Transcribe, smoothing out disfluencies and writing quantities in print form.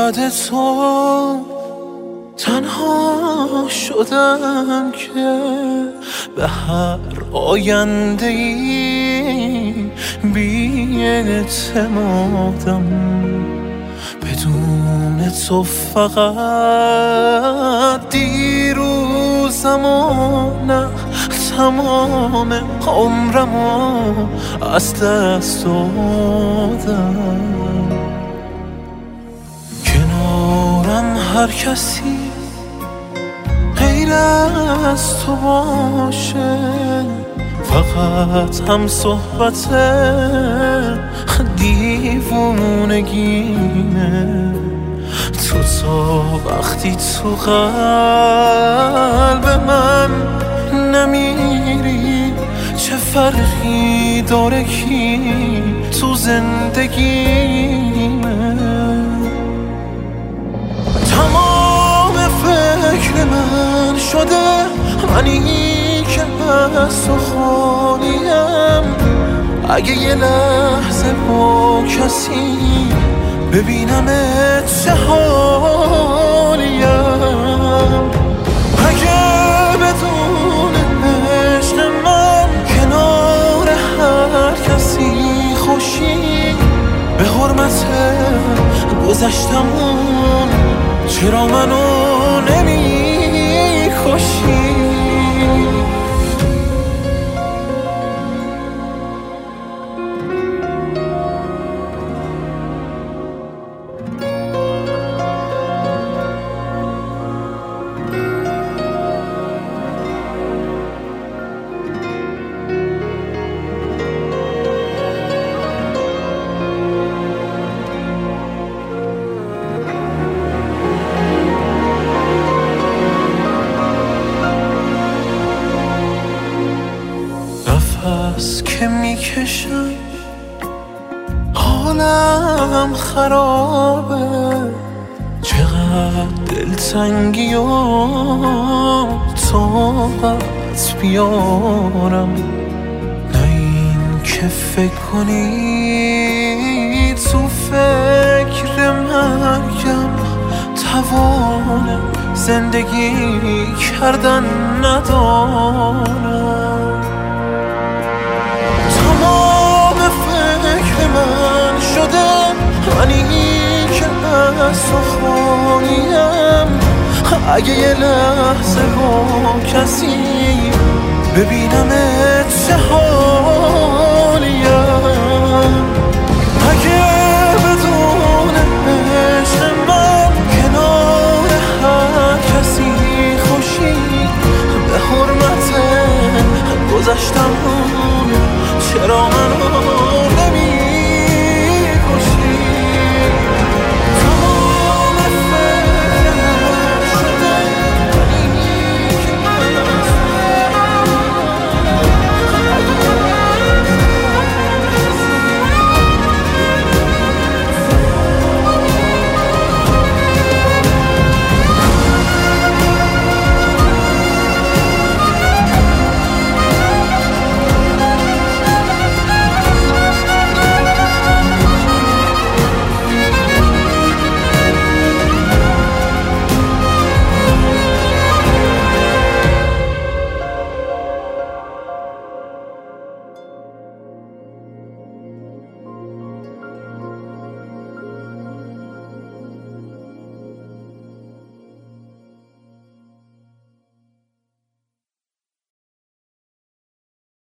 یاد تو تنها شدم که به هر آینده ای بی اعتمادم. بدون تو فقط دیروزم و نه تمام عمرمو از دست دادم. کنارم هر کسی غیر از تو باشه، فقط هم صحبت دیوونگینه. تو تا وقتی تو قلب من نمیری، چه فرقی داره کی تو زندگیمه؟ تمام فکر من شده منی که از تو خالیم. اگه یه لحظه با کسی ببینم چه حالیم، اگه بدون عشق من کنار هر کسی خوشی، به حرمت گذشتمون چرا منو نمی کشی؟ نفس که میکشم حالم خرابه، چقدر دلتنگی و طاقت بیارم. نه این که فکر کنی تو فکر مرگم توان زندگی کردن ندارم. فکر من شده منی که از تو خالیم. اگه یه لحظه با کسی ببینم چه حالیم، اگه بدون عشق من کنار هر کسی خوشی، به حرمت گذشتمون چرا من